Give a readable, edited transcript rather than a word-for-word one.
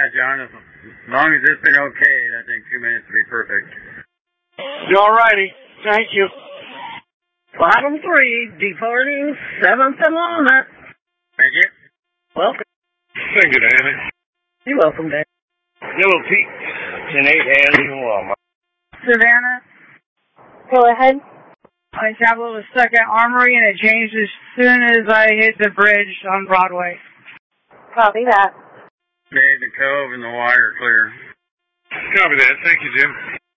John. As long as it's been okayed, I think 2 minutes would be perfect. All righty. Thank you. Bottom 3, departing 7th and Walnut. Thank you. Welcome. Thank you, Danny. You're welcome, Dan. Yellow Pete. 10-8 and in Walmart. Savannah. Go ahead. I traveled to Second Armory and it changed as soon as I hit the bridge on Broadway. Copy that. Okay, the Cove and the Wire are clear. Copy that. Thank you, Jim.